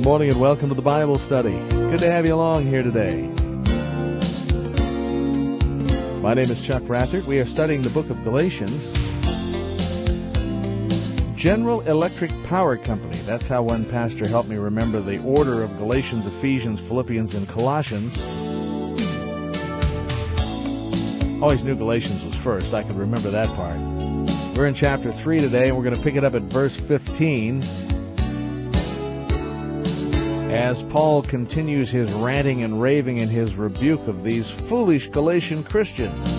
morning and welcome to the Bible study. Good to have you along here today. My name is Chuck Rathert. We are studying the book of Galatians. General Electric Power Company. That's how one pastor helped me remember the order of Galatians, Ephesians, Philippians, and Colossians. Always knew Galatians was first. I could remember that part. We're in chapter 3 today, and we're going to pick it up at verse 15. As Paul continues his ranting and raving and his rebuke of these foolish Galatian Christians.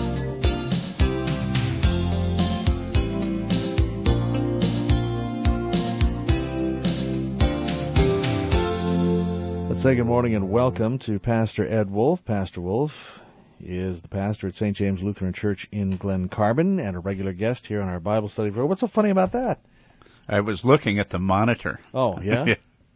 Let's say good morning and welcome to Pastor Ed Wolf. Pastor Wolf is the pastor at St. James Lutheran Church in Glen Carbon and a regular guest here on our Bible study. What's so funny about that? I was looking at the monitor. Oh, yeah?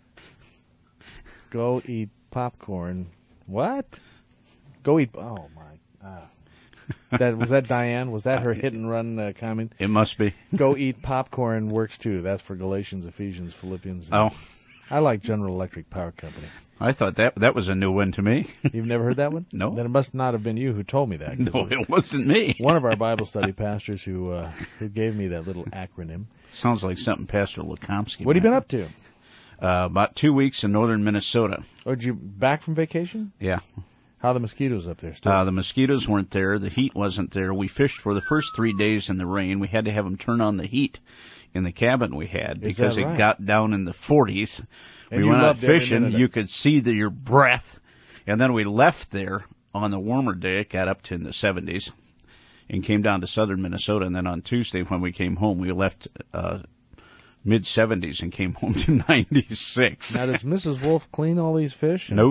Go eat popcorn. What? Go eat... Oh, my... Was that Diane? Was that her hit-and-run comment? It must be. Go eat popcorn works, too. That's for Galatians, Ephesians, Philippians. Oh. I like General Electric Power Company. I thought that was a new one to me. You've never heard that one? No. Then it must not have been you who told me that. No, it wasn't me. One of our Bible study pastors who gave me that little acronym. Sounds like something Pastor Lukomsky. What have you been up to? About 2 weeks in northern Minnesota. Oh, did you back from vacation? Yeah. How are the mosquitoes up there still? The mosquitoes weren't there. The heat wasn't there. We fished for the first 3 days in the rain. We had to have them turn on the heat in the cabin we had because it got down in the 40s. And we went out fishing. You could see your breath. And then we left there on the warmer day. It got up to in the 70s and came down to southern Minnesota. And then on Tuesday when we came home, we left mid-70s and came home to 96. Now, does Mrs. Wolf clean all these fish? No.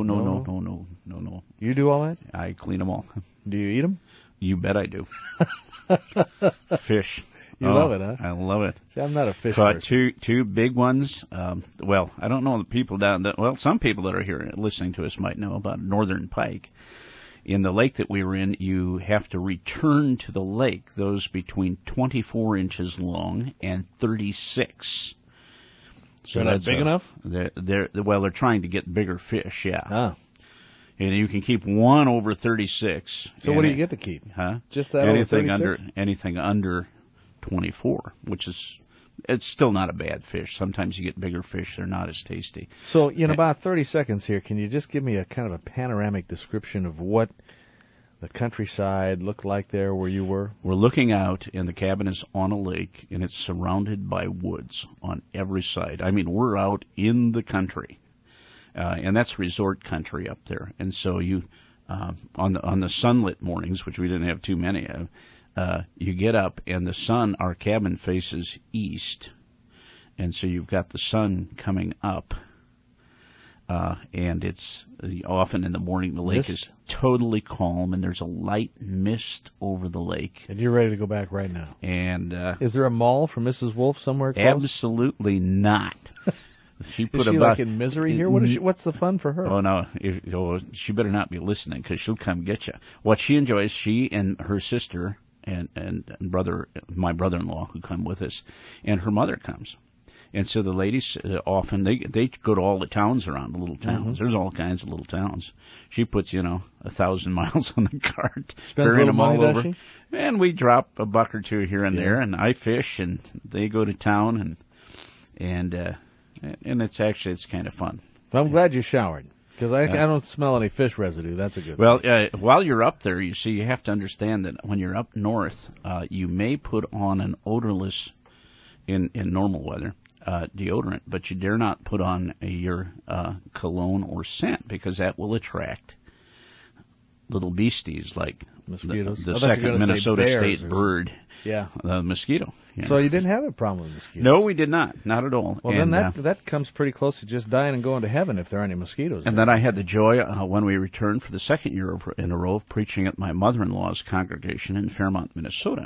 You do all that? I clean them all. Do you eat them? You bet I do. Fish. You love it, huh? I love it. See, I'm not a fish person. Two big ones. Well, I don't know the people some people that are here listening to us might know about northern pike. In the lake that we were in, you have to return to the lake, those between 24 inches long and 36. So they're not big enough? They're trying to get bigger fish, yeah. Ah. And you can keep one over 36. So what do you get to keep? Huh? Just that anything over 36? Anything under 24, which is... It's still not a bad fish. Sometimes you get bigger fish. They're not as tasty. So in about 30 seconds here, can you just give me a kind of a panoramic description of what the countryside looked like there where you were? We're looking out, and the cabin is on a lake, and it's surrounded by woods on every side. I mean, we're out in the country, and that's resort country up there. And so you, on the sunlit mornings, which we didn't have too many of, you get up, and the sun, our cabin faces east, and so you've got the sun coming up, and it's often in the morning the lake is totally calm, and there's a light mist over the lake. And you're ready to go back right now. And is there a mall for Mrs. Wolf somewhere close? Absolutely not. She put is she like in misery here? What's the fun for her? Oh, no. She better not be listening because she'll come get you. What she enjoys, she and her sister and brother, my brother-in-law who come with us, and her mother comes. And so the ladies often, they go to all the towns around, the little towns. Mm-hmm. There's all kinds of little towns. She puts, 1,000 miles on the cart. Spends a little money, does she? And we drop a buck or two here and there, and I fish, and they go to town, and it's kind of fun. Well, I'm glad you showered. Because I don't smell any fish residue. That's a good thing. While you're up there, you see, you have to understand that when you're up north, you may put on an odorless, in normal weather, deodorant, but you dare not put on your cologne or scent because that will attract little beasties like mosquitoes. The second Minnesota state bird. Yeah. The mosquito. So you didn't have a problem with mosquitoes? No, we did not. Not at all. Well, then that comes pretty close to just dying and going to heaven if there are any mosquitoes. And then I had the joy when we returned for the second year in a row of preaching at my mother-in-law's congregation in Fairmont, Minnesota,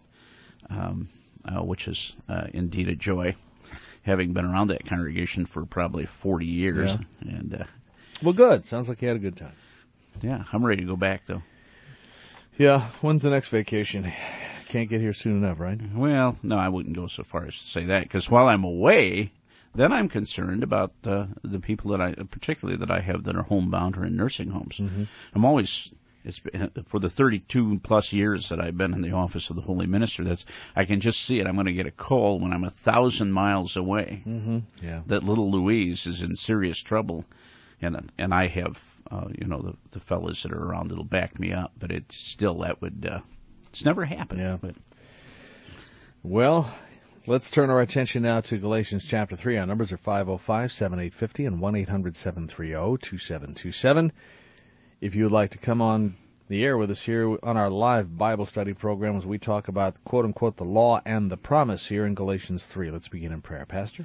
which is indeed a joy, having been around that congregation for probably 40 years. Yeah. And well, good. Sounds like you had a good time. Yeah, I'm ready to go back, though. Yeah, when's the next vacation? Can't get here soon enough, right? Well, no, I wouldn't go so far as to say that, because while I'm away, then I'm concerned about the people particularly that I have that are homebound or in nursing homes. Mm-hmm. I'm always, for the 32 plus years that I've been in the office of the Holy Minister, I can just see it. I'm going to get a call when I'm 1,000 miles away. Mm-hmm. Yeah. That little Louise is in serious trouble, and I have, the fellas that are around that'll back me up. But it's still it's never happened. Yeah. But. Well, let's turn our attention now to Galatians chapter 3. Our numbers are 505-7850 and 1-800-730-2727. If you would like to come on the air with us here on our live Bible study program as we talk about, quote-unquote, the law and the promise here in Galatians 3. Let's begin in prayer. Pastor?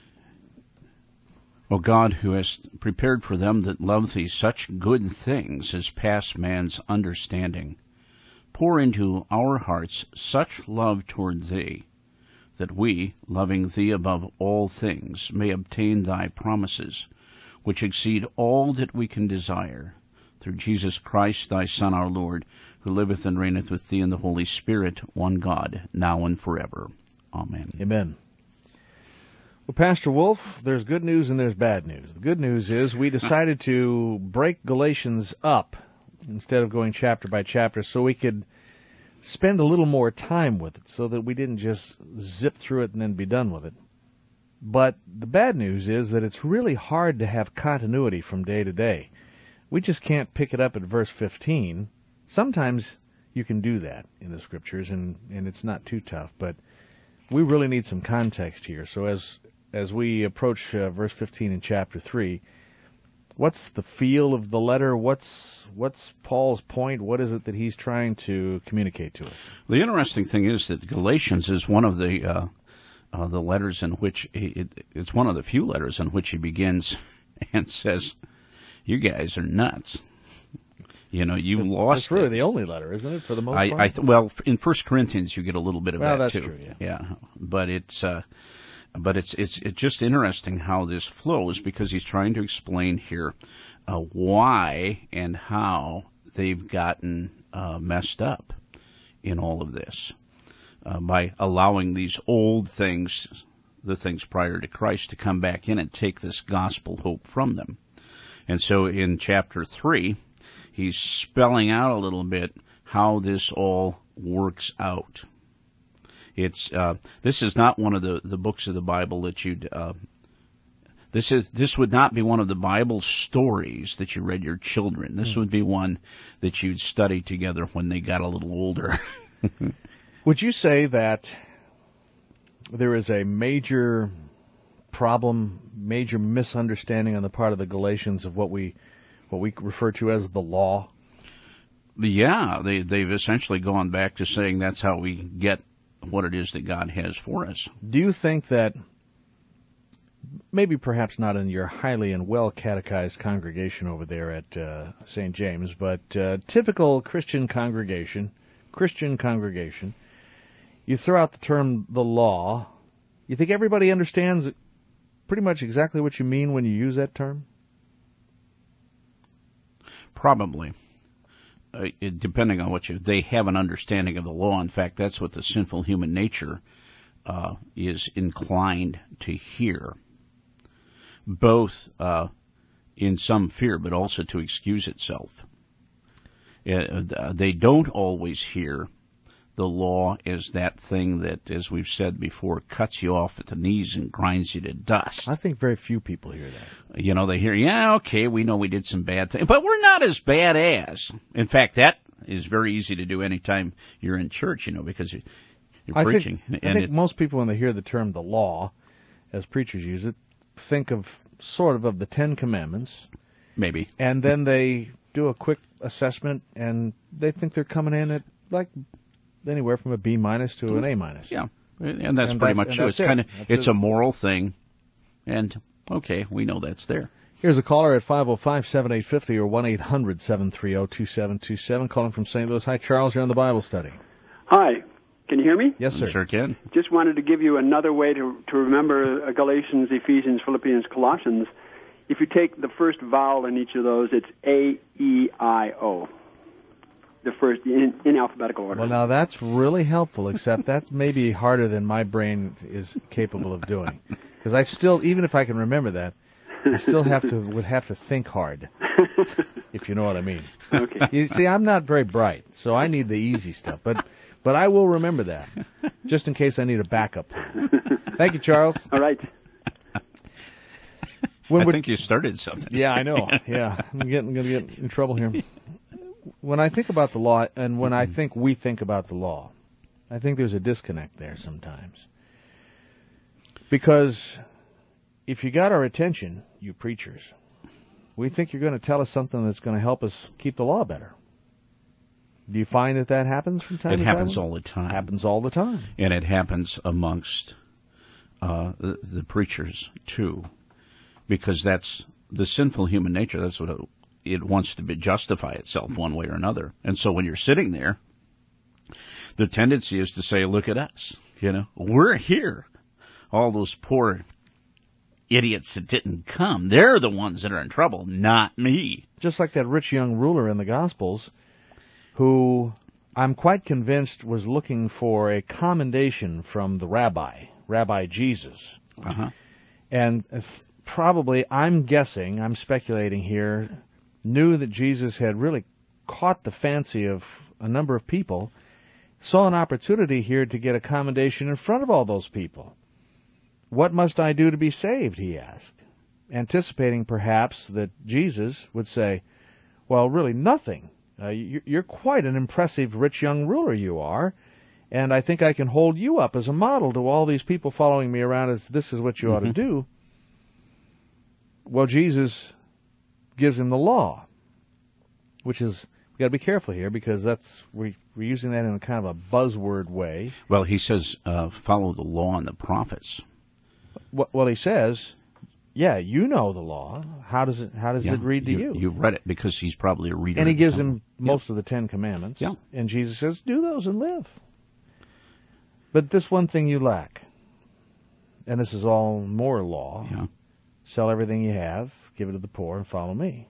O God, who hast prepared for them that love thee such good things as pass man's understanding, pour into our hearts such love toward thee, that we, loving thee above all things, may obtain thy promises, which exceed all that we can desire, through Jesus Christ, thy Son, our Lord, who liveth and reigneth with thee in the Holy Spirit, one God, now and forever. Amen. Amen. Well, Pastor Wolf, there's good news and there's bad news. The good news is we decided to break Galatians up instead of going chapter by chapter so we could spend a little more time with it so that we didn't just zip through it and then be done with it. But the bad news is that it's really hard to have continuity from day to day. We just can't pick it up at verse 15. Sometimes you can do that in the Scriptures, and it's not too tough, but we really need some context here. So as we approach verse 15 in chapter 3, what's the feel of the letter? What's Paul's point? What is it that he's trying to communicate to us? The interesting thing is that Galatians is one of the letters in which it's one of the few letters in which he begins and says, "You guys are nuts. You lost." That's really the only letter, isn't it, for the most part? Well, in 1 Corinthians you get a little bit of that that's too. True, yeah. Yeah, but it's just interesting how this flows, because he's trying to explain here why and how they've gotten messed up in all of this by allowing these old things, the things prior to Christ, to come back in and take this gospel hope from them. And so in chapter 3, he's spelling out a little bit how this all works out. This is not one of the books of the Bible that you'd this would not be one of the Bible stories that you read your children. This would be one that you'd study together when they got a little older. Would you say that there is a major problem, major misunderstanding on the part of the Galatians of what we refer to as the law? Yeah, they've essentially gone back to saying that's how we get what it is that God has for us. Do you think that, maybe perhaps not in your highly and well catechized congregation over there at St. James, but typical Christian congregation, you throw out the term the law, you think everybody understands pretty much exactly what you mean when you use that term? Probably. Depending on they have an understanding of the law. In fact, that's what the sinful human nature is inclined to hear, both in some fear, but also to excuse itself. They don't always hear the law as that thing that, as we've said before, cuts you off at the knees and grinds you to dust. I think very few people hear that. They hear, yeah, okay, we know we did some bad things, but we're not as bad as. In fact, that is very easy to do anytime you're in church, because you're preaching. I think most people, when they hear the term the law, as preachers use it, think of sort of the Ten Commandments. Maybe. And then they do a quick assessment, and they think they're coming in at, like, anywhere from a B- to an A-. Yeah, and that's pretty much true. It's a moral thing, and okay, we know that's there. Here's a caller at 505-7850 or 1-800-730-2727 calling from St. Louis. Hi, Charles. You're on the Bible study. Hi. Can you hear me? Yes, sir. Sure can. Just wanted to give you another way to remember Galatians, Ephesians, Philippians, Colossians. If you take the first vowel in each of those, it's A-E-I-O. The first in alphabetical order. Well, now that's really helpful, except that's maybe harder than my brain is capable of doing. Because I still, even if I can remember that, I still would have to think hard, if you know what I mean. Okay. You see, I'm not very bright, so I need the easy stuff. But I will remember that, just in case I need a backup plan. Thank you, Charles. All right. I think you started something. Yeah, I know. Yeah, I'm going to get in trouble here. When I think about the law, and when I think we think about the law, I think there's a disconnect there sometimes. Because if you got our attention, you preachers, we think you're going to tell us something that's going to help us keep the law better. Do you find that happens from time to time? It happens all the time. Happens all the time. And it happens amongst the preachers, too. Because that's the sinful human nature. That's what it wants to justify itself one way or another. And so when you're sitting there, the tendency is to say, look at us. We're here. All those poor idiots that didn't come, they're the ones that are in trouble, not me. Just like that rich young ruler in the Gospels, who I'm quite convinced was looking for a commendation from the Rabbi Jesus. Uh-huh. And probably, I'm speculating here, knew that Jesus had really caught the fancy of a number of people, saw an opportunity here to get a commendation in front of all those people. What must I do to be saved, he asked, anticipating perhaps that Jesus would say, well, really nothing. You're quite an impressive rich young ruler, you are, and I think I can hold you up as a model to all these people following me around as this is what you ought to do. Well, Jesus gives him the law, which is, we've got to be careful here because we're using that in a kind of a buzzword way. Well, he says, follow the law and the prophets. Well, he says, yeah, you know the law. How does it read to you? You've read it because he's probably a reader. And he gives him most of the 10 Commandments. Yeah. And Jesus says, do those and live. But this one thing you lack, and this is all more law. Yeah. Sell everything you have, give it to the poor, and follow me.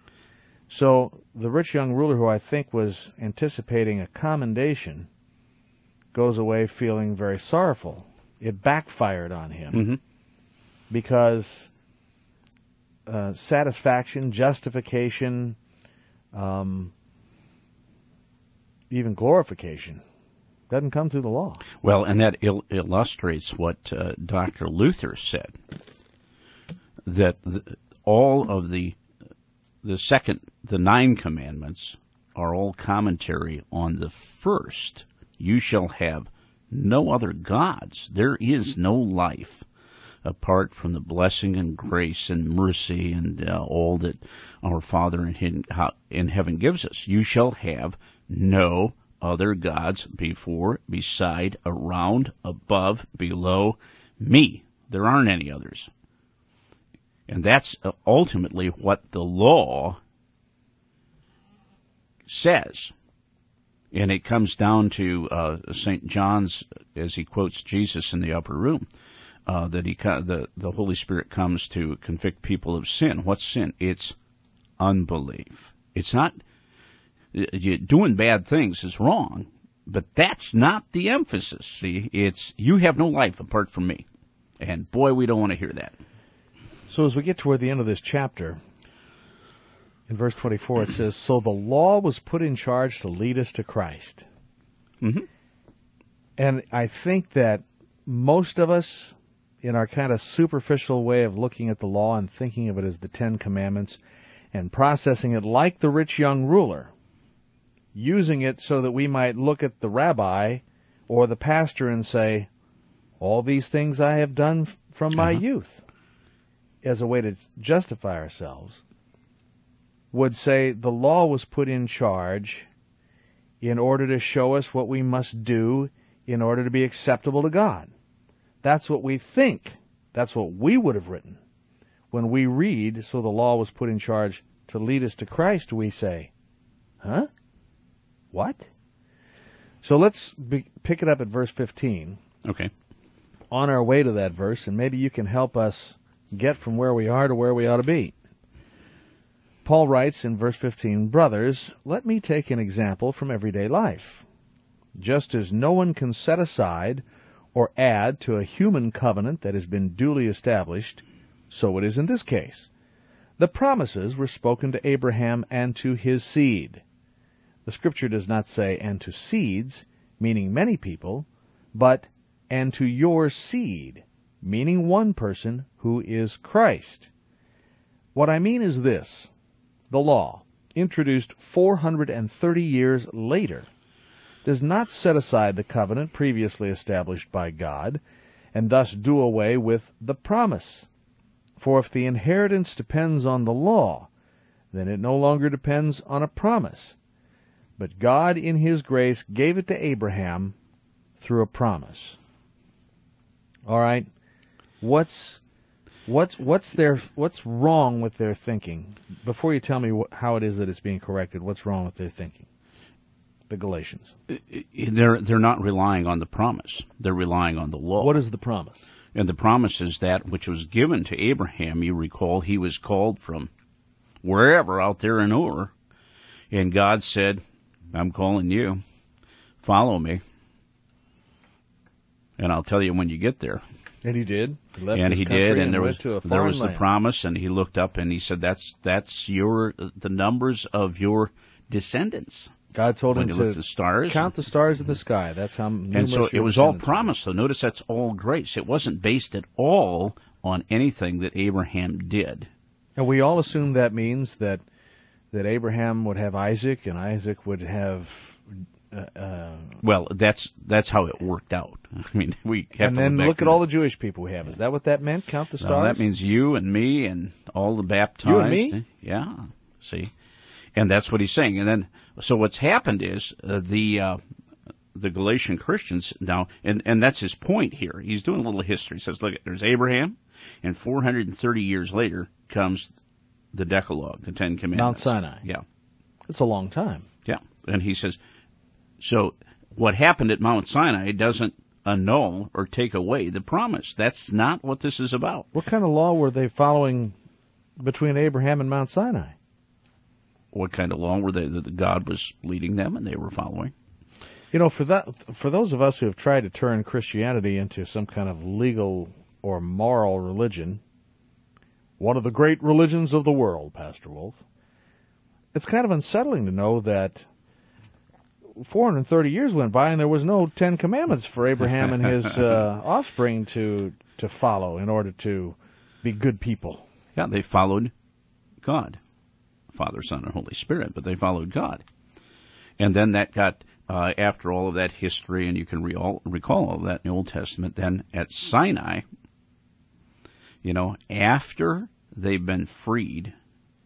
So the rich young ruler, who I think was anticipating a commendation, goes away feeling very sorrowful. It backfired on him because satisfaction, justification, even glorification doesn't come through the law. Well, and that illustrates what Dr. Luther said, that all of the 9 commandments are all commentary on the first. You shall have no other gods. There is no life apart from the blessing and grace and mercy and all that our Father in heaven gives us. You shall have no other gods before, beside, around, above, below me. There aren't any others. And that's ultimately what the law says. And it comes down to St. John's, as he quotes Jesus in the upper room, that the Holy Spirit comes to convict people of sin. What's sin? It's unbelief. It's not doing bad things is wrong, but that's not the emphasis. See, it's you have no life apart from me. And boy, we don't want to hear that. So as we get toward the end of this chapter, in verse 24 it says, so the law was put in charge to lead us to Christ. Mm-hmm. And I think that most of us, in our kind of superficial way of looking at the law and thinking of it as the 10 Commandments and processing it like the rich young ruler, using it so that we might look at the rabbi or the pastor and say, all these things I have done from my youth, as a way to justify ourselves, would say the law was put in charge in order to show us what we must do in order to be acceptable to God. That's what we think. That's what we would have written. When we read, so the law was put in charge to lead us to Christ, we say, huh? What? So let's pick it up at verse 15. Okay. On our way to that verse, and maybe you can help us get from where we are to where we ought to be. Paul writes in verse 15, brothers, let me take an example from everyday life. Just as no one can set aside or add to a human covenant that has been duly established, so it is in this case. The promises were spoken to Abraham and to his seed. The Scripture does not say, and to seeds, meaning many people, but, and to your seed, meaning one person who is Christ. What I mean is this. The law, introduced 430 years later, does not set aside the covenant previously established by God, and thus do away with the promise. For if the inheritance depends on the law, then it no longer depends on a promise. But God, in His grace, gave it to Abraham through a promise. All right, what's wrong with their thinking? Before you tell me how it is that it's being corrected, what's wrong with their thinking? The Galatians. They're not relying on the promise. They're relying on the law. What is the promise? And the promise is that which was given to Abraham. You recall he was called from wherever out there in Ur, and God said, I'm calling you. Follow me. And I'll tell you when you get there. And he did. He left and his he country did, and and there went was to a foreign the land. promise, and he looked up and he said, "That's the numbers of your descendants." God told him when you look at to the stars, count the stars in the sky. That's how numerous. And so it your was all descendants promise. So notice that's all grace. It wasn't based at all on anything that Abraham did. And we all assume that means that Abraham would have Isaac, and Isaac would have. Well, that's how it worked out. I mean, we have and to then look at the, all the Jewish people we have. Is that what that meant? Count the stars. No, that means you and me and all the baptized. You and me? Yeah. See, and that's what he's saying. And then, so what's happened is the Galatian Christians now, and that's his point here. He's doing a little history. He says, look, there's Abraham, and 430 years later comes the Decalogue, the Ten Commandments. Mount Sinai. Yeah. It's a long time. Yeah. And he says, so what happened at Mount Sinai doesn't annul or take away the promise. That's not what this is about. What kind of law were they following between Abraham and Mount Sinai? What kind of law were they that God was leading them and they were following? You know, for those of us who have tried to turn Christianity into some kind of legal or moral religion, one of the great religions of the world, Pastor Wolf, it's kind of unsettling to know that 430 years went by and there was no Ten Commandments for Abraham and his offspring to follow in order to be good people. Yeah, they followed God, Father, Son, and Holy Spirit, but they followed God. And then that got, after all of that history, and you can recall all of that in the Old Testament, then at Sinai, you know, after they've been freed,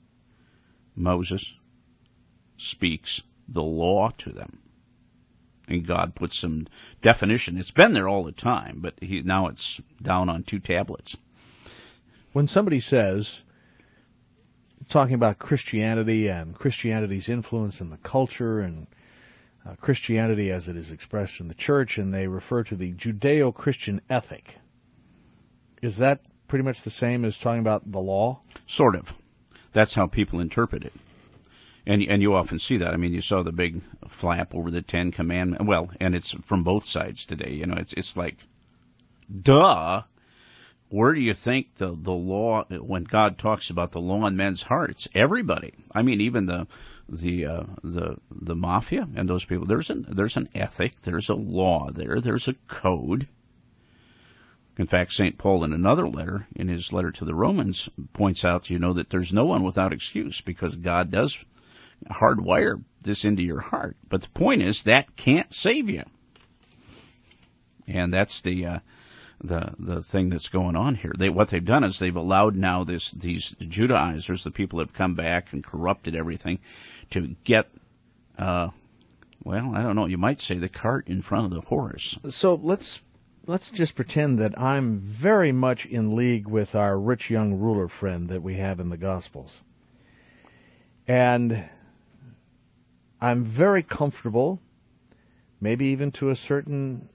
Moses speaks the law to them. And God puts some definition. It's been there all the time, but now it's down on 2 tablets. When somebody says, talking about Christianity and Christianity's influence in the culture and Christianity as it is expressed in the church, and they refer to the Judeo-Christian ethic, is that pretty much the same as talking about the law? Sort of. That's how people interpret it. And you often see that. I mean, you saw the big flap over the Ten Commandments. Well, and it's from both sides today. You know, it's like, duh. Where do you think the law, when God talks about the law in men's hearts? Everybody. I mean, even the mafia and those people. There's an ethic. There's a law there. There's a code. In fact, St. Paul in another letter, in his letter to the Romans, points out, you know, that there's no one without excuse because God does hardwire this into your heart. But the point is that can't save you. And that's the thing that's going on here. What they've done is they've allowed now these Judaizers, the people that have come back and corrupted everything, to get, well, I don't know, you might say the cart in front of the horse. So let's just pretend that I'm very much in league with our rich young ruler friend that we have in the Gospels. And I'm very comfortable, maybe even to a certain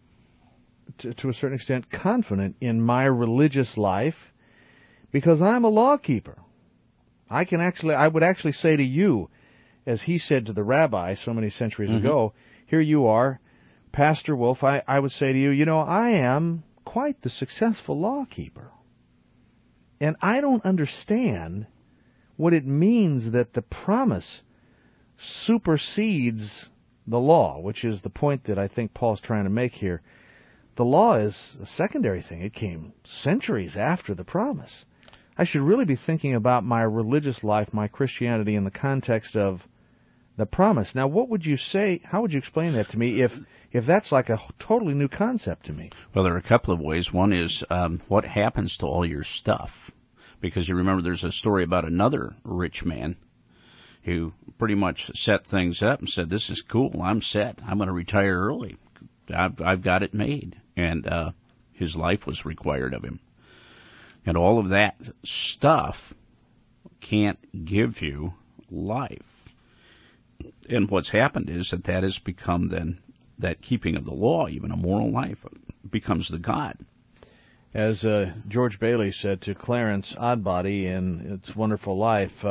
extent confident in my religious life because I'm a lawkeeper. I would actually say to you, as he said to the rabbi so many centuries ago, here you are Pastor Wolf, I would say to you, I am quite the successful law keeper. And I don't understand what it means that the promise supersedes the law, which is the point that I think Paul's trying to make here. The law is a secondary thing. It came centuries after the promise. I should really be thinking about my religious life, my Christianity, in the context of the promise. Now, what would you say, how would you explain that to me if that's like a totally new concept to me? Well, there are a couple of ways. One is what happens to all your stuff? Because you remember there's a story about another rich man who pretty much set things up and said, this is cool, I'm set, I'm going to retire early. I've got it made. And his life was required of him. And all of that stuff can't give you life. And what's happened is that has become then, that keeping of the law, even a moral life, becomes the God. As George Bailey said to Clarence Oddbody in It's Wonderful Life,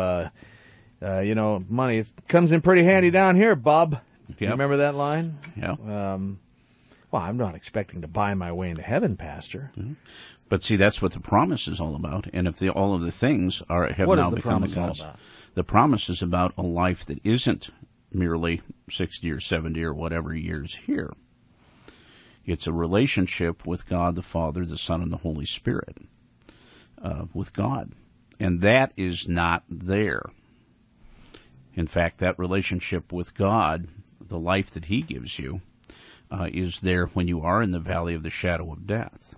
money comes in pretty handy down here, Bob. Yep. You remember that line? Yeah. Well, I'm not expecting to buy my way into heaven, Pastor. Mm-hmm. But see, that's what the promise is all about. And if all of the things have what now is the become promise the all gods, about? The promise is about a life that isn't merely 60 or 70 or whatever years here. It's a relationship with God the Father, the Son, and the Holy Spirit, with God. And that is not there. In fact, that relationship with God, the life that He gives you, is there when you are in the valley of the shadow of death.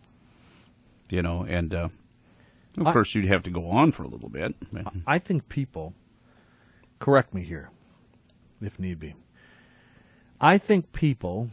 And of course you'd have to go on for a little bit. I think people, correct me here, if need be, I think people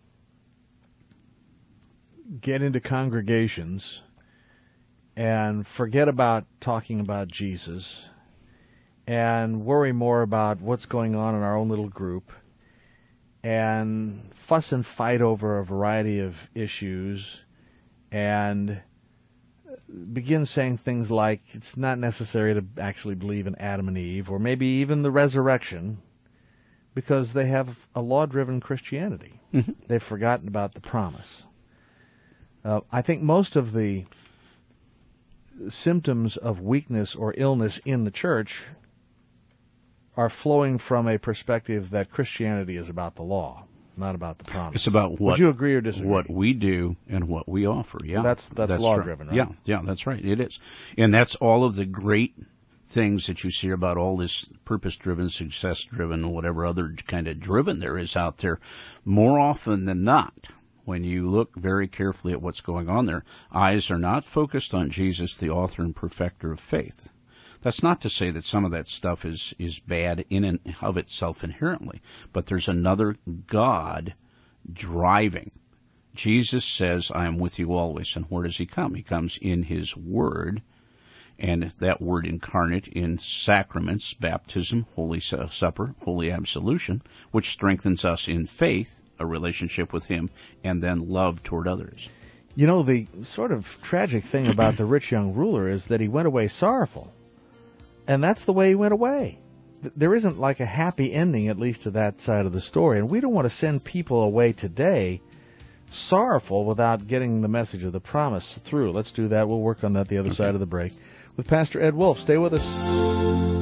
get into congregations and forget about talking about Jesus and worry more about what's going on in our own little group and fuss and fight over a variety of issues and begin saying things like it's not necessary to actually believe in Adam and Eve or maybe even the resurrection because they have a law-driven Christianity. Mm-hmm. They've forgotten about the promise. I think most of the symptoms of weakness or illness in the church are flowing from a perspective that Christianity is about the law, not about the promise. It's about what Would you agree or disagree? What we do and what we offer. Yeah, that's law-driven, right? Yeah, that's right. It is, and that's all of the great things that you see about all this purpose-driven, success-driven, whatever other kind of driven there is out there. More often than not, when you look very carefully at what's going on there, eyes are not focused on Jesus, the author and perfecter of faith. That's not to say that some of that stuff is bad in and of itself inherently, but there's another God driving. Jesus says, I am with you always. And where does He come? He comes in His Word, and that Word incarnate in sacraments, baptism, Holy Supper, Holy Absolution, which strengthens us in faith, a relationship with Him, and then love toward others. The sort of tragic thing about the rich young ruler is that he went away sorrowful. And that's the way he went away. There isn't like a happy ending, at least to that side of the story. And we don't want to send people away today sorrowful without getting the message of the promise through. Let's do that. We'll work on that the other side of the break with Pastor Ed Wolf. Stay with us.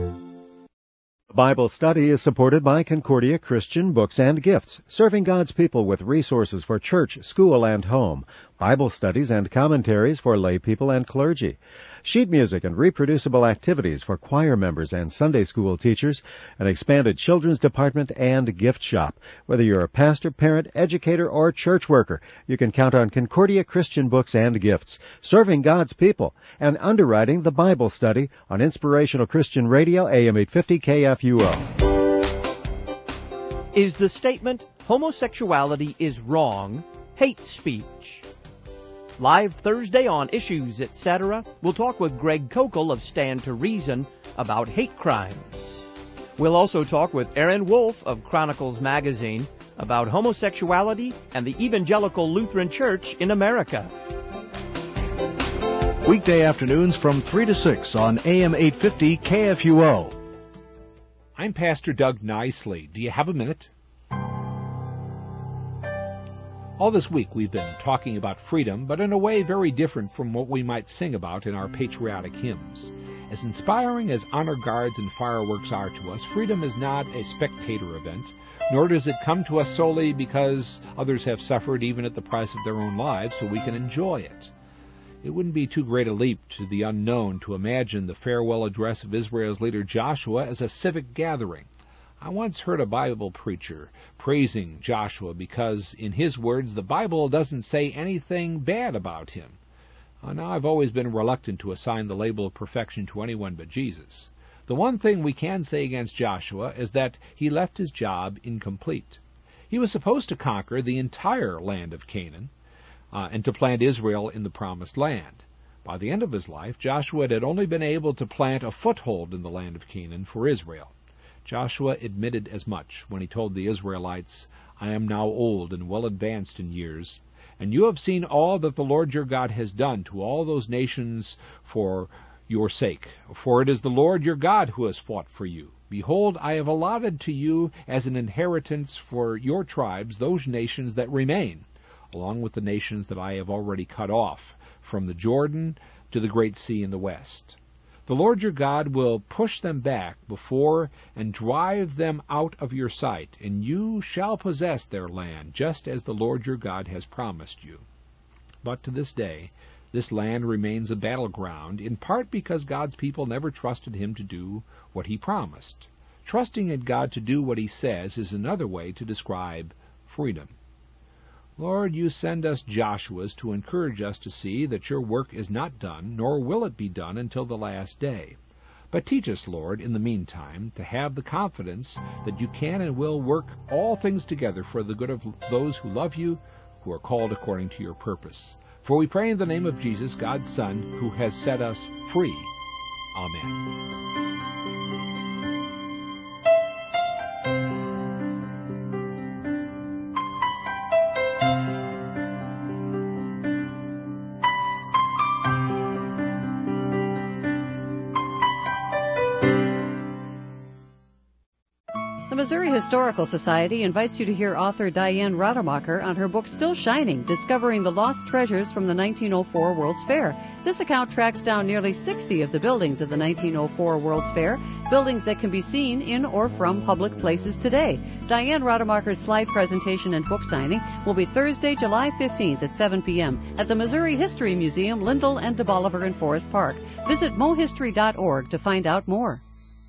Bible study is supported by Concordia Christian Books and Gifts, serving God's people with resources for church, school, and home, Bible studies and commentaries for lay people and clergy, sheet music and reproducible activities for choir members and Sunday school teachers, an expanded children's department and gift shop. Whether you're a pastor, parent, educator, or church worker, you can count on Concordia Christian Books and Gifts, serving God's people, and underwriting the Bible study on Inspirational Christian Radio, AM 850 KFUO. Is the statement, homosexuality is wrong, hate speech? Live Thursday on Issues, Etc., we'll talk with Greg Kokel of Stand to Reason about hate crimes. We'll also talk with Aaron Wolf of Chronicles Magazine about homosexuality and the Evangelical Lutheran Church in America. Weekday afternoons from 3 to 6 on AM 850 KFUO. I'm Pastor Doug Nicely. Do you have a minute? All this week we've been talking about freedom, but in a way very different from what we might sing about in our patriotic hymns. As inspiring as honor guards and fireworks are to us, freedom is not a spectator event, nor does it come to us solely because others have suffered even at the price of their own lives so we can enjoy it. It wouldn't be too great a leap to the unknown to imagine the farewell address of Israel's leader Joshua as a civic gathering. I once heard a Bible preacher praising Joshua because, in his words, the Bible doesn't say anything bad about him. Now, I've always been reluctant to assign the label of perfection to anyone but Jesus. The one thing we can say against Joshua is that he left his job incomplete. He was supposed to conquer the entire land of Canaan and to plant Israel in the Promised Land. By the end of his life, Joshua had only been able to plant a foothold in the land of Canaan for Israel. Joshua admitted as much when he told the Israelites, "I am now old and well advanced in years, and you have seen all that the Lord your God has done to all those nations for your sake. For it is the Lord your God who has fought for you. Behold, I have allotted to you as an inheritance for your tribes those nations that remain, along with the nations that I have already cut off, from the Jordan to the great sea in the west. The Lord your God will push them back before and drive them out of your sight, and you shall possess their land, just as the Lord your God has promised you." But to this day, this land remains a battleground, in part because God's people never trusted him to do what he promised. Trusting in God to do what he says is another way to describe freedom. Lord, you send us Joshuas to encourage us to see that your work is not done, nor will it be done until the last day. But teach us, Lord, in the meantime, to have the confidence that you can and will work all things together for the good of those who love you, who are called according to your purpose. For we pray in the name of Jesus, God's Son, who has set us free. Amen. The Missouri Historical Society invites you to hear author Diane Rademacher on her book Still Shining, Discovering the Lost Treasures from the 1904 World's Fair. This account tracks down nearly 60 of the buildings of the 1904 World's Fair, buildings that can be seen in or from public places today. Diane Rademacher's slide presentation and book signing will be Thursday, July 15th at 7 p.m. at the Missouri History Museum, Lindell and DeBoliver in Forest Park. Visit mohistory.org to find out more.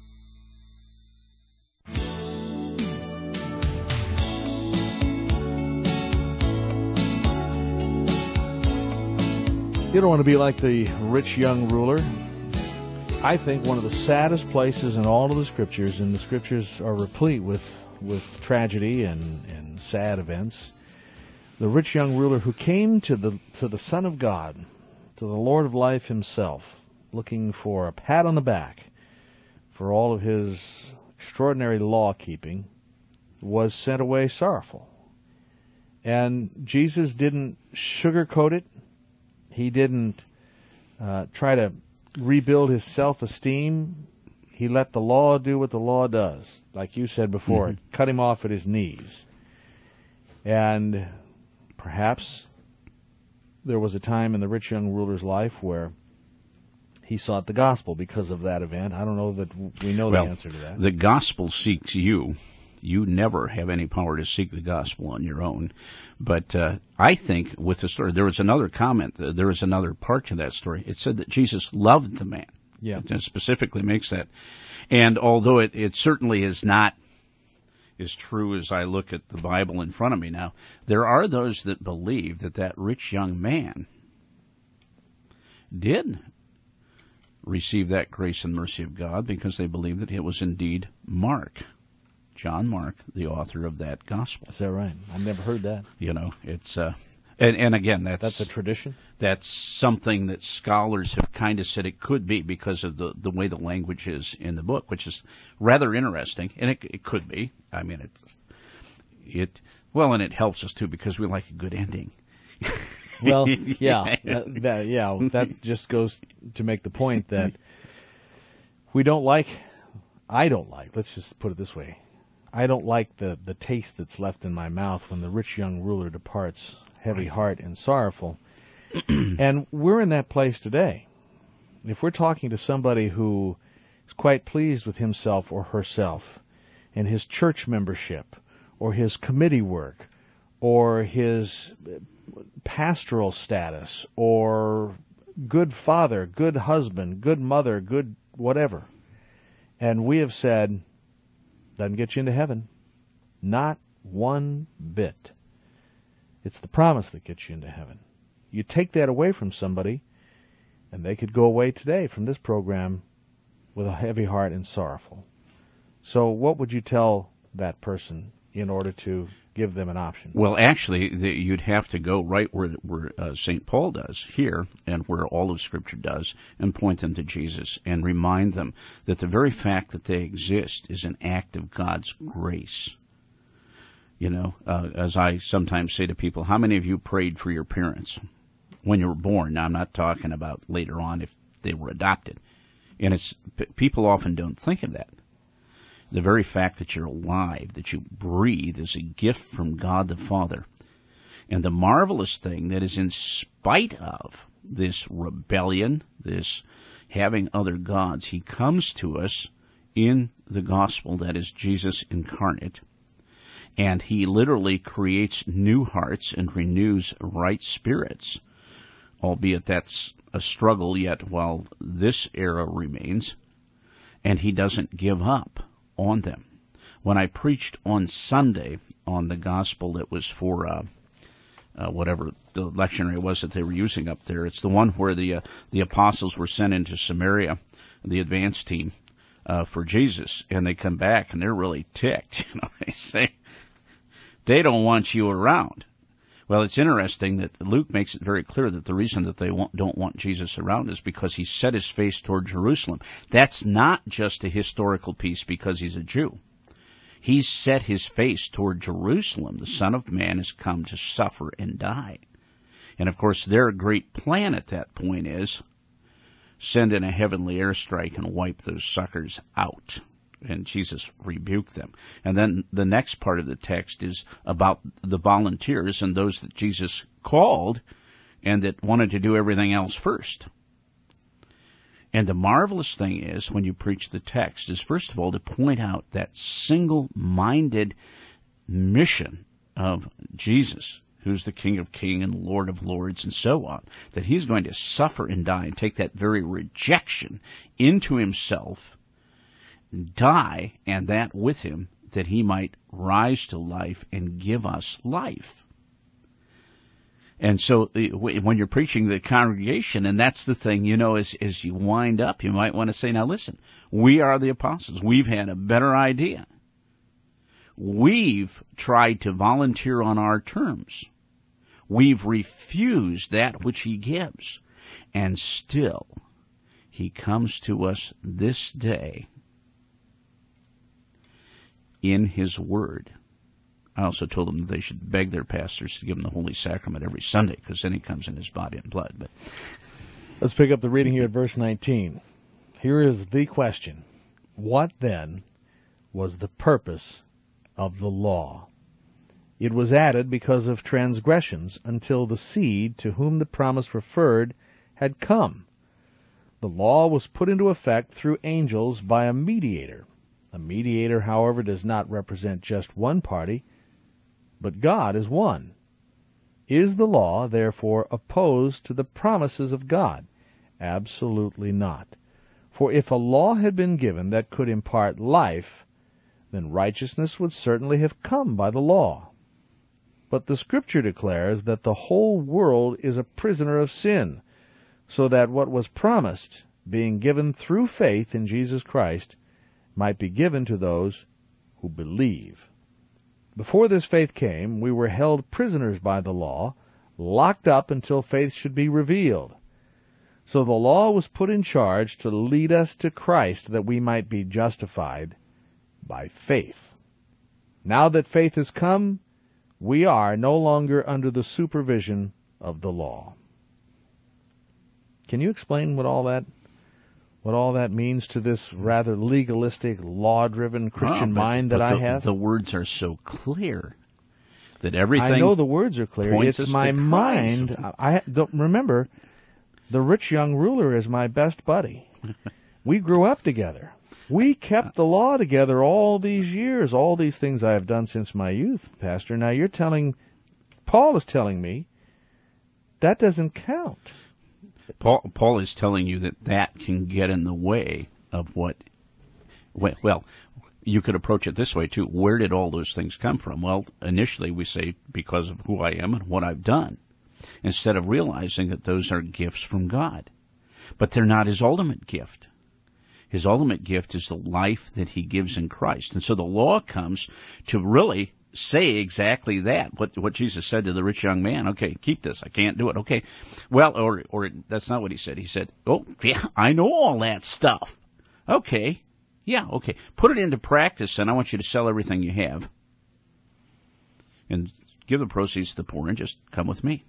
You don't want to be like the rich young ruler. I think one of the saddest places in all of the Scriptures, and the Scriptures are replete with tragedy and sad events. The rich young ruler who came to the Son of God, to the Lord of life himself, looking for a pat on the back for all of his extraordinary law-keeping, was sent away sorrowful. And Jesus didn't sugarcoat it. He didn't try to rebuild his self-esteem. He let the law do what the law does. Like you said before, it cut him off at his knees. And perhaps there was a time in the rich young ruler's life where he sought the gospel because of that event. I don't know that we know the answer to that. The gospel seeks you. You never have any power to seek the gospel on your own. But I think with the story, there was another comment, there was another part to that story. It said that Jesus loved the man. Yeah. It specifically makes that. And although it certainly is not as true as I look at the Bible in front of me now, there are those that believe that rich young man did receive that grace and mercy of God because they believe that it was indeed Mark. John Mark, the author of that gospel. Is that right? I've never heard that. You know, it's and again, that's a tradition. That's something that scholars have kind of said it could be because of the way the language is in the book, which is rather interesting, and it could be. I mean, and it helps us too because we like a good ending. Well, yeah, that just goes to make the point that I don't like. Let's just put it this way. I don't like the taste that's left in my mouth when the rich young ruler departs, heavy heart and sorrowful. And we're in that place today. If we're talking to somebody who is quite pleased with himself or herself and his church membership or his committee work or his pastoral status or good father, good husband, good mother, good whatever, and we have said, doesn't get you into heaven. Not one bit. It's the promise that gets you into heaven. You take that away from somebody, and they could go away today from this program with a heavy heart and sorrowful. So what would you tell that person in order to give them an option? Well, actually, you'd have to go right where St. Paul does here and where all of Scripture does and point them to Jesus and remind them that the very fact that they exist is an act of God's grace. You know, as I sometimes say to people, how many of you prayed for your parents when you were born? Now, I'm not talking about later on if they were adopted. And people often don't think of that. The very fact that you're alive, that you breathe, is a gift from God the Father. And the marvelous thing that is in spite of this rebellion, this having other gods, he comes to us in the gospel that is Jesus incarnate. And he literally creates new hearts and renews right spirits, albeit that's a struggle yet while this era remains. And he doesn't give up on them. When I preached on Sunday on the gospel that was for whatever the lectionary was that they were using up there, it's the one where the apostles were sent into Samaria, the advance team, for Jesus, and they come back and they're really ticked. You know, they say they don't want you around. Well, it's interesting that Luke makes it very clear that the reason that they don't want Jesus around is because he set his face toward Jerusalem. That's not just a historical piece because he's a Jew. He's set his face toward Jerusalem. The Son of Man has come to suffer and die. And, of course, their great plan at that point is send in a heavenly airstrike and wipe those suckers out. And Jesus rebuked them. And then the next part of the text is about the volunteers and those that Jesus called and that wanted to do everything else first. And the marvelous thing is, when you preach the text, is first of all to point out that single-minded mission of Jesus, who's the King of Kings and Lord of Lords and so on, that he's going to suffer and die and take that very rejection into himself, die, and that with him, that he might rise to life and give us life. And so when you're preaching the congregation, and that's the thing, you know, as you wind up, you might want to say, now listen, we are the apostles. We've had a better idea. We've tried to volunteer on our terms. We've refused that which he gives. And still, he comes to us this day in his word. I also told them that they should beg their pastors to give them the Holy Sacrament every Sunday, because then he comes in his body and blood. But let's pick up the reading here at verse 19. Here is the question. What then was the purpose of the law? It was added because of transgressions until the seed to whom the promise referred had come. The law was put into effect through angels by a mediator. A mediator, however, does not represent just one party, but God is one. Is the law, therefore, opposed to the promises of God? Absolutely not. For if a law had been given that could impart life, then righteousness would certainly have come by the law. But the Scripture declares that the whole world is a prisoner of sin, so that what was promised, being given through faith in Jesus Christ, might be given to those who believe. Before this faith came, we were held prisoners by the law, locked up until faith should be revealed. So the law was put in charge to lead us to Christ, that we might be justified by faith. Now that faith has come, we are no longer under the supervision of the law. Can you explain what all that what all that means to this rather legalistic, law-driven Christian mind that I have? The words are so clear that everything. I know the words are clear. It's my mind. I don't remember. The rich young ruler is my best buddy. We grew up together. We kept the law together all these years. All these things I have done since my youth, Pastor. Now Paul is telling me that doesn't count. Paul is telling you that can get in the way of what. Well, you could approach it this way too. Where did all those things come from? Well, initially we say because of who I am and what I've done, instead of realizing that those are gifts from God. But they're not his ultimate gift. His ultimate gift is the life that he gives in Christ. And so the law comes to really say exactly that, what Jesus said to the rich young man. Okay, keep this. I can't do it. Okay. Well, or that's not what he said. He said, oh, yeah, I know all that stuff. Okay. Yeah, okay. Put it into practice, and I want you to sell everything you have and give the proceeds to the poor and just come with me.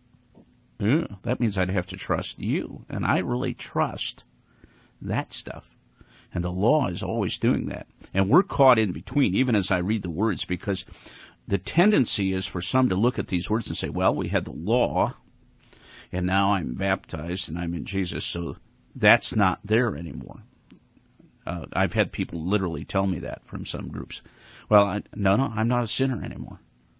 That means I'd have to trust you, and I really trust that stuff. And the law is always doing that. And we're caught in between, even as I read the words, because the tendency is for some to look at these words and say, well, we had the law, and now I'm baptized and I'm in Jesus, so that's not there anymore. I've had people literally tell me that from some groups. Well, no, I'm not a sinner anymore.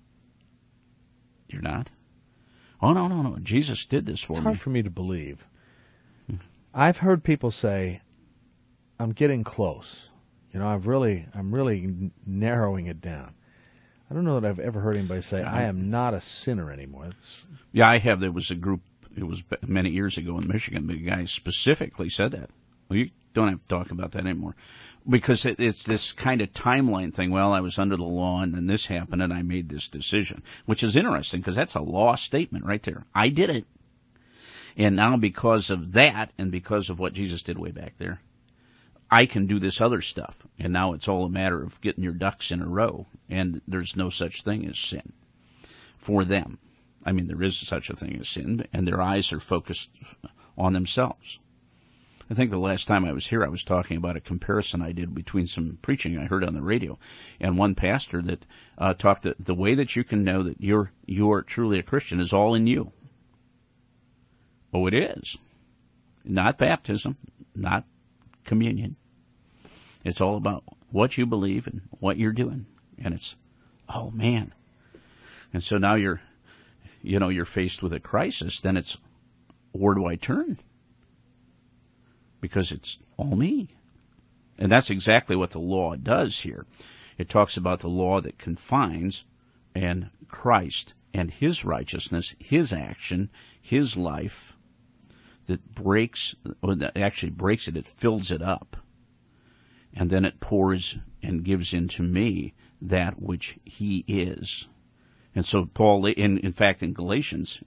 You're not? Oh, no. Jesus did this for me. It's hard for me to believe. I've heard people say, I'm getting close. I'm really narrowing it down. I don't know that I've ever heard anybody say, I am not a sinner anymore. Yeah, I have. There was a group, it was many years ago in Michigan, the guy specifically said that. Well, you don't have to talk about that anymore. Because it's this kind of timeline thing. Well, I was under the law, and then this happened, and I made this decision. Which is interesting, because that's a law statement right there. I did it. And now because of that, and because of what Jesus did way back there, I can do this other stuff. And now it's all a matter of getting your ducks in a row. And there's no such thing as sin for them. I mean, there is such a thing as sin, and their eyes are focused on themselves. I think the last time I was here, I was talking about a comparison I did between some preaching I heard on the radio, and one pastor that talked that the way that you can know that you're truly a Christian is all in you. Oh, it is. Not baptism, not communion. It's all about what you believe and what you're doing. And it's, oh man. And so now you're faced with a crisis, then it's, where do I turn? Because it's all me. And that's exactly what the law does here. It talks about the law that confines and Christ and his righteousness, his action, his life, that actually breaks it, it fills it up. And then it pours and gives into me that which he is. And so Paul, in fact, in Galatians,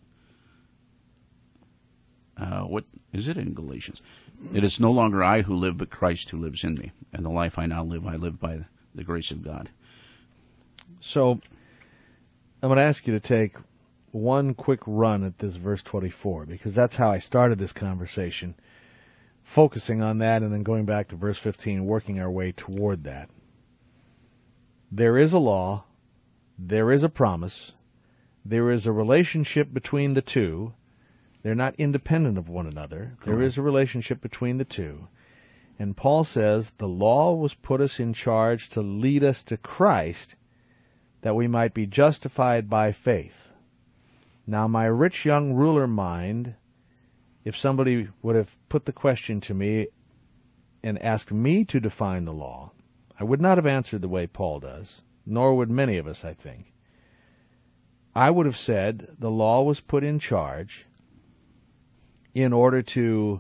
what is it in Galatians? It is no longer I who live, but Christ who lives in me. And the life I now live, I live by the grace of God. So I'm going to ask you to take one quick run at this verse 24, because that's how I started this conversation, focusing on that and then going back to verse 15, working our way toward that. There is a law, there is a promise, there is a relationship between the two. They're not independent of one another. Correct. There is a relationship between the two. And Paul says the law was put us in charge to lead us to Christ, that we might be justified by faith. Now, my rich young ruler mind, if somebody would have put the question to me and asked me to define the law, I would not have answered the way Paul does, nor would many of us, I think. I would have said the law was put in charge in order to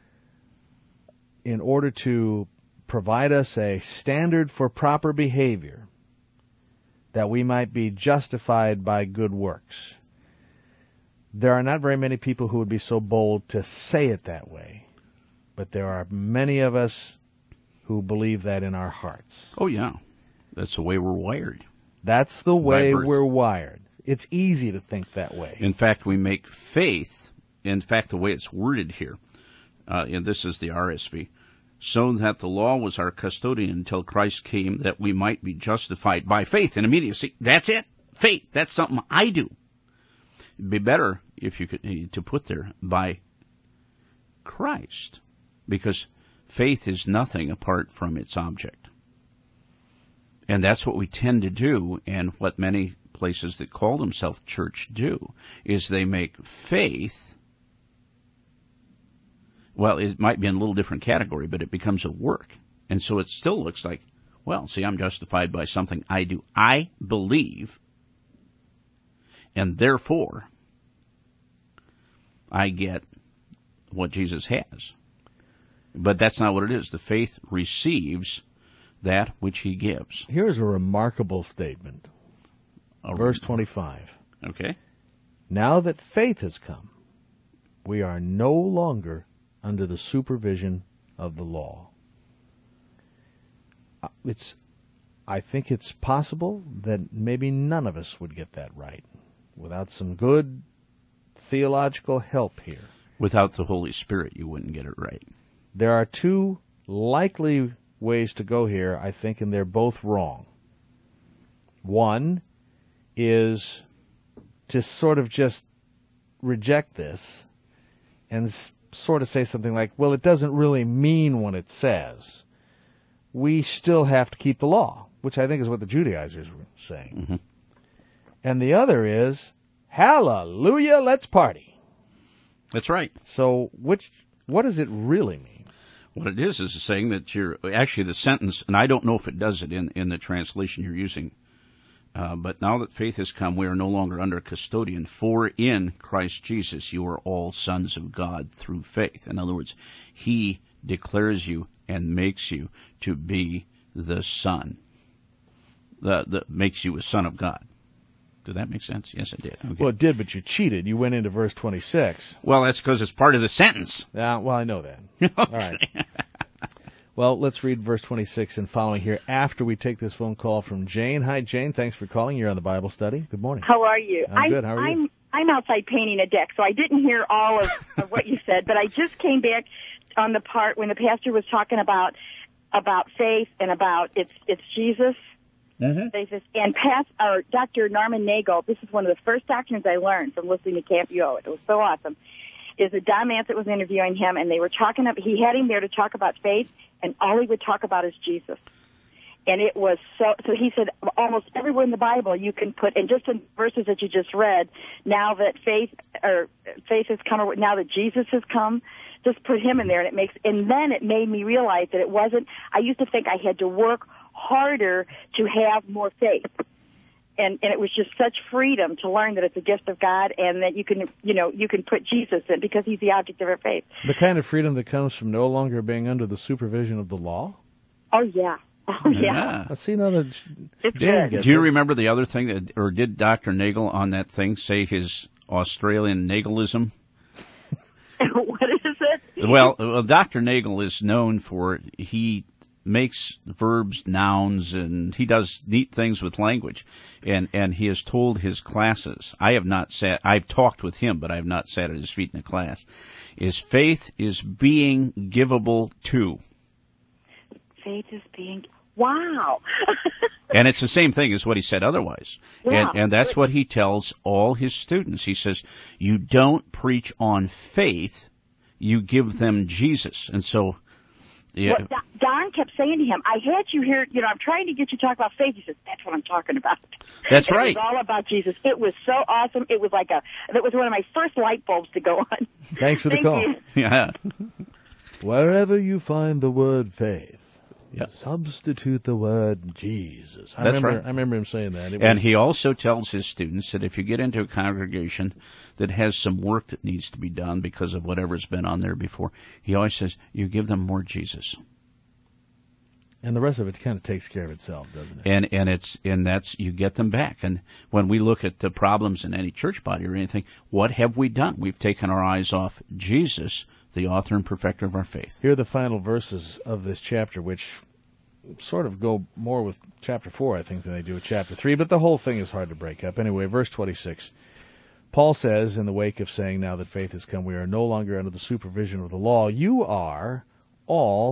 provide us a standard for proper behavior, that we might be justified by good works. There are not very many people who would be so bold to say it that way, but there are many of us who believe that in our hearts. Oh, yeah. That's the way we're wired. That's the way we're wired. It's easy to think that way. In fact, we make faith, in fact, the way it's worded here, and this is the RSV, so that the law was our custodian until Christ came, that we might be justified by faith and immediacy. That's it. Faith. That's something I do. It'd be better if you could to put there by Christ, because faith is nothing apart from its object. And that's what we tend to do, and what many places that call themselves church do, is they make faith, well, it might be in a little different category, but it becomes a work. And so it still looks like, well, see, I'm justified by something I do. I believe, and therefore, I get what Jesus has. But that's not what it is. The faith receives that which he gives. Here's a remarkable statement. Verse 25. Okay. Now that faith has come, we are no longer under the supervision of the law. I think it's possible that maybe none of us would get that right without some good theological help here. Without the Holy Spirit, you wouldn't get it right. There are two likely ways to go here, I think, and they're both wrong. One is to sort of just reject this and sort of say something like, well, it doesn't really mean what it says. We still have to keep the law, which I think is what the Judaizers were saying. Mm-hmm. And the other is, hallelujah, let's party. That's right. So what does it really mean? What it is saying that you're actually the sentence, and I don't know if it does it in the translation you're using, but now that faith has come, we are no longer under custodian, for in Christ Jesus you are all sons of God through faith. In other words, he declares you and makes you to be the son, that makes you a son of God. Did that make sense? Yes, it did. Okay. Well, it did, but you cheated. You went into verse 26. Well, that's because it's part of the sentence. Well, I know that. Okay. All right. Well, let's read verse 26 and following here after we take this phone call from Jane. Hi, Jane. Thanks for calling. You're on the Bible study. Good morning. How are you? I'm good. How are you? I'm outside painting a deck, so I didn't hear all of what you said, but I just came back on the part when the pastor was talking about faith and about it's Jesus. Mm-hmm. And Dr. Norman Nagel, this is one of the first doctrines I learned from listening to Camp UO. It was so awesome. Is that Don Mansett was interviewing him, and they were talking. He had him there to talk about faith, and all he would talk about is Jesus. And it was so he said almost everywhere in the Bible you can put, and just in verses that you just read, now that faith has come, or now that Jesus has come, just put him in there, and then it made me realize that it wasn't. I used to think I had to work harder to have more faith. And it was just such freedom to learn that it's a gift of God and that you can put Jesus in because he's the object of our faith. The kind of freedom that comes from no longer being under the supervision of the law? Oh, yeah. Oh, yeah. See, now that Jane gets Do you remember the other thing, or did Dr. Nagel on that thing say his Australian Nagelism? What is it? Well, Dr. Nagel is known for, he makes verbs nouns, and he does neat things with language. And he has told his classes, I've talked with him, but I have not sat at his feet in a class, is faith is being givable to. Faith is being, wow. And it's the same thing as what he said otherwise. Yeah. And that's what he tells all his students. He says, you don't preach on faith, you give them Jesus. And so, yeah. Well, Don kept saying to him, I had you here, I'm trying to get you to talk about faith. He says, that's what I'm talking about. That's right. It was all about Jesus. It was so awesome. It was that was one of my first light bulbs to go on. Thanks for the call. You. Yeah. Wherever you find the word faith, yep, substitute the word Jesus. That's right. I remember him saying that. And he also tells his students that if you get into a congregation that has some work that needs to be done because of whatever's been on there before, he always says, you give them more Jesus. And the rest of it kind of takes care of itself, doesn't it? And that's you get them back. And when we look at the problems in any church body or anything, what have we done? We've taken our eyes off Jesus, the author and perfecter of our faith. Here are the final verses of this chapter, which sort of go more with chapter 4, I think, than they do with chapter 3, but the whole thing is hard to break up. Anyway, verse 26. Paul says, in the wake of saying, now that faith has come, we are no longer under the supervision of the law. You are all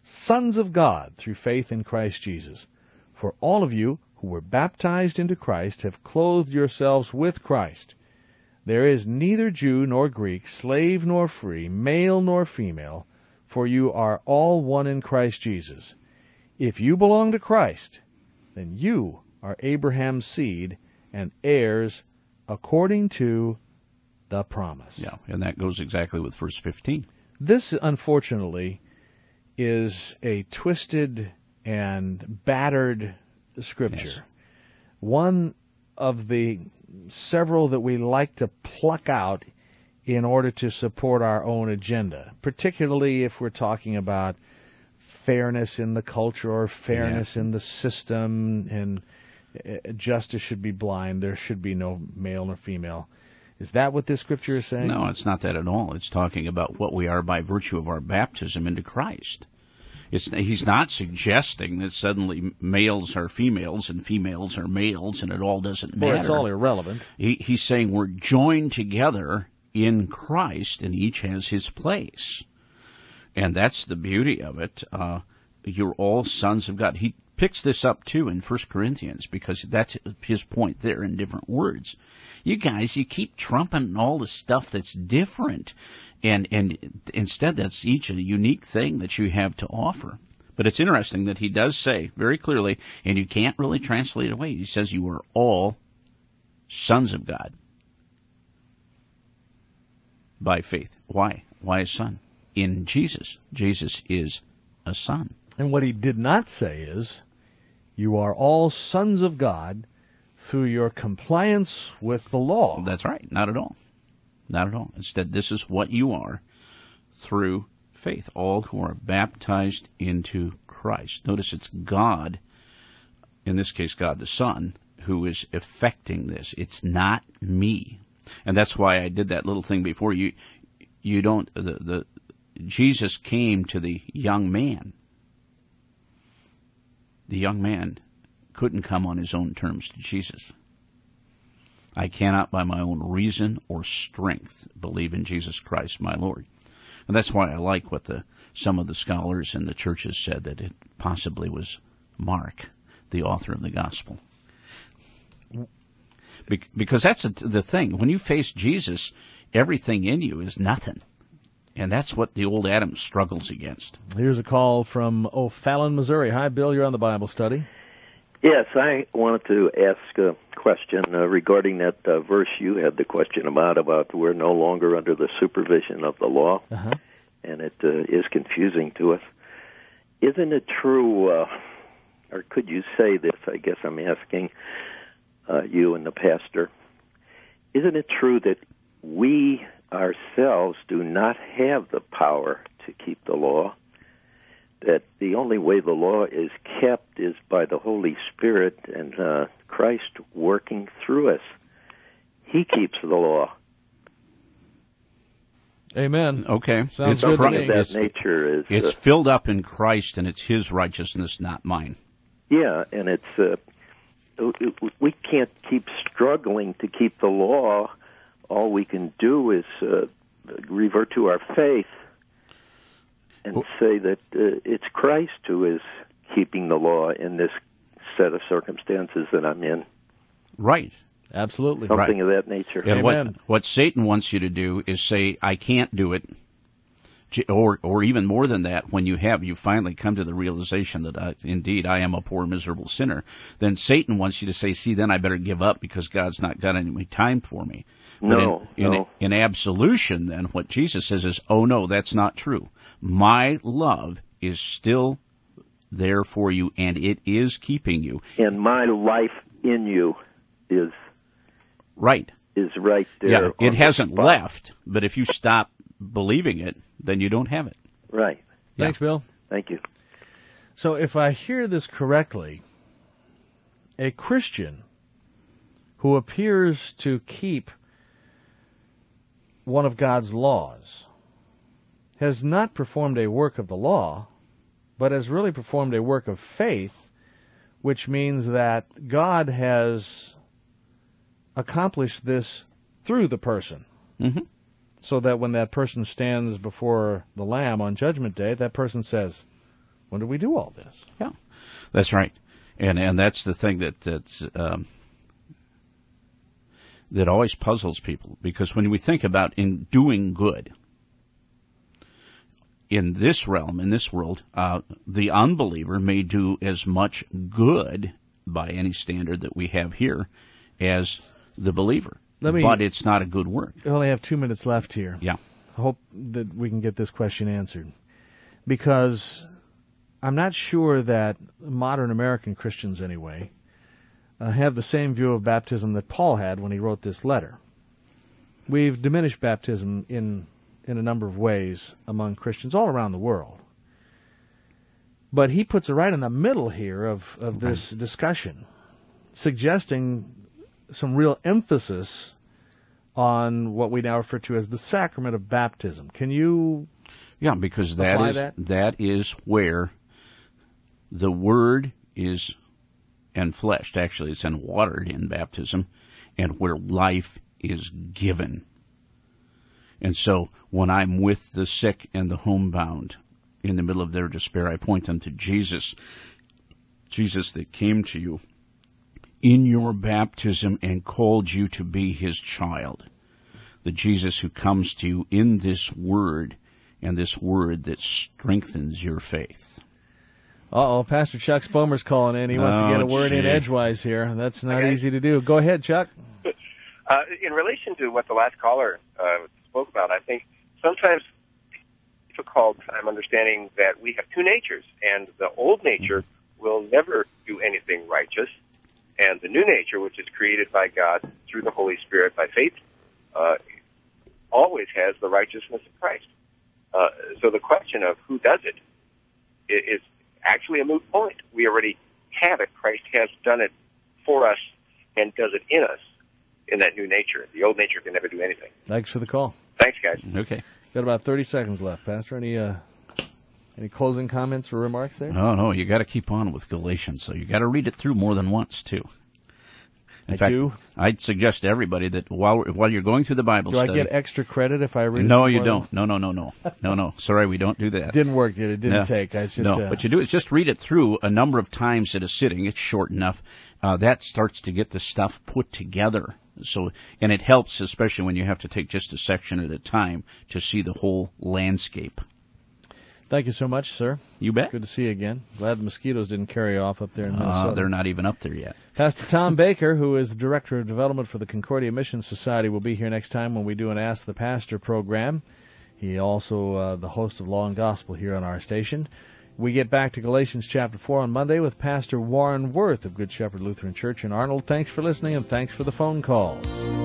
sons of God through faith in Christ Jesus. For all of you who were baptized into Christ have clothed yourselves with Christ. There is neither Jew nor Greek, slave nor free, male nor female, for you are all one in Christ Jesus. If you belong to Christ, then you are Abraham's seed and heirs according to the promise. Yeah, and that goes exactly with verse 15. This, unfortunately, is a twisted and battered Scripture. Yes. One of the several that we like to pluck out in order to support our own agenda, particularly if we're talking about fairness in the culture or fairness in the system, and justice should be blind. There should be no male nor female. Is that what this Scripture is saying? No, it's not that at all. It's talking about what we are by virtue of our baptism into Christ. He's not suggesting that suddenly males are females and females are males and it all doesn't matter. Well, it's all irrelevant. He's saying we're joined together in Christ and each has his place. And that's the beauty of it. You're all sons of God. He picks this up too in 1 Corinthians because that's his point there in different words. You guys, you keep trumping all the stuff that's different. And instead, that's each a unique thing that you have to offer. But it's interesting that he does say very clearly, and you can't really translate it away, he says you are all sons of God by faith. Why? Why a son? In Jesus. Jesus is a son. And what he did not say is, you are all sons of God through your compliance with the law. That's right. Not at all. Not at all. Instead, this is what you are through faith. All who are baptized into Christ. Notice it's God, in this case God the Son, who is effecting this. It's not me. And that's why I did that little thing before. You don't, Jesus came to the young man. The young man couldn't come on his own terms to Jesus. I cannot by my own reason or strength believe in Jesus Christ my Lord. And that's why I like what some of the scholars in the churches said, that it possibly was Mark, the author of the gospel. Because that's the thing. When you face Jesus, everything in you is nothing. And that's what the old Adam struggles against. Here's a call from O'Fallon, Missouri. Hi, Bill. You're on the Bible study. Yes, I wanted to ask a question regarding that verse you had the question about we're no longer under the supervision of the law, and it is confusing to us. Isn't it true, or could you say this, I guess I'm asking you and the pastor, isn't it true that we ourselves do not have the power to keep the law? That the only way the law is kept is by the Holy Spirit and Christ working through us. He keeps the law. Amen. Okay. Sounds good to me. That nature is... It's filled up in Christ, and it's his righteousness, not mine. Yeah, and it's... we can't keep struggling to keep the law. All we can do is revert to our faith and say that it's Christ who is keeping the law in this set of circumstances that I'm in. Right. Absolutely. Something of that nature. And what Satan wants you to do is say, I can't do it. Or even more than that, when you finally come to the realization that indeed I am a poor, miserable sinner, then Satan wants you to say, see, then I better give up because God's not got any time for me. No. In absolution, then, what Jesus says is, oh no, that's not true. My love is still there for you, and it is keeping you. And my life in you is right. Is right there. Yeah, it hasn't left, but if you stop believing it, then you don't have it. Right. Thanks, Bill. Thank you. So if I hear this correctly, a Christian who appears to keep one of God's laws has not performed a work of the law, but has really performed a work of faith, which means that God has accomplished this through the person. Mm-hmm. So that when that person stands before the Lamb on Judgment Day, that person says, When did we do all this? Yeah, that's right. And that's the thing that always puzzles people, because when we think about in doing good in this realm, in this world, the unbeliever may do as much good by any standard that we have here as the believer. But it's not a good work. We only have 2 minutes left here. Yeah. I hope that we can get this question answered, because I'm not sure that modern American Christians, anyway, have the same view of baptism that Paul had when he wrote this letter. We've diminished baptism in a number of ways among Christians all around the world. But he puts it right in the middle here of this discussion, suggesting some real emphasis on what we now refer to as the sacrament of baptism. Can you because that is where the Word is enfleshed. Actually, it's enwatered in baptism, and where life is given. And so when I'm with the sick and the homebound in the middle of their despair, I point them to Jesus, Jesus that came to you in your baptism and called you to be his child. The Jesus who comes to you in this Word, and this Word that strengthens your faith. Pastor Chuck Spomer's calling in. He wants to get a word in edgewise here. That's not easy to do. Go ahead, Chuck. In relation to what the last caller spoke about, I think sometimes it's difficult time understanding that we have two natures, and the old nature will never do anything righteous, and the new nature, which is created by God through the Holy Spirit by faith, always has the righteousness of Christ. So the question of who does it is actually a moot point. We already have it. Christ has done it for us and does it in us in that new nature. The old nature can never do anything. Thanks for the call. Thanks, guys. Okay. Got about 30 seconds left. Pastor, any closing comments or remarks there? No, you got to keep on with Galatians, so you got to read it through more than once, too. In fact, I'd suggest to everybody that while you're going through the Bible study... Do I get extra credit if I read it? No, you don't. No. Sorry, we don't do that. Didn't work, did it? Didn't take. What you do is just read it through a number of times at a sitting. It's short enough. That starts to get the stuff put together. And it helps, especially when you have to take just a section at a time, to see the whole landscape. Thank you so much, sir. You bet. Good to see you again. Glad the mosquitoes didn't carry off up there in Minnesota. They're not even up there yet. Pastor Tom Baker, who is the Director of Development for the Concordia Mission Society, will be here next time when we do an Ask the Pastor program. He also the host of Law and Gospel here on our station. We get back to Galatians chapter 4 on Monday with Pastor Warren Worth of Good Shepherd Lutheran Church in Arnold. Thanks for listening, and thanks for the phone calls.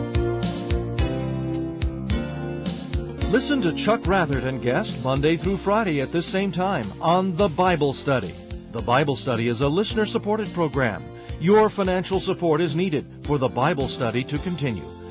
Listen to Chuck Rathert and guest Monday through Friday at this same time on The Bible Study. The Bible Study is a listener-supported program. Your financial support is needed for The Bible Study to continue.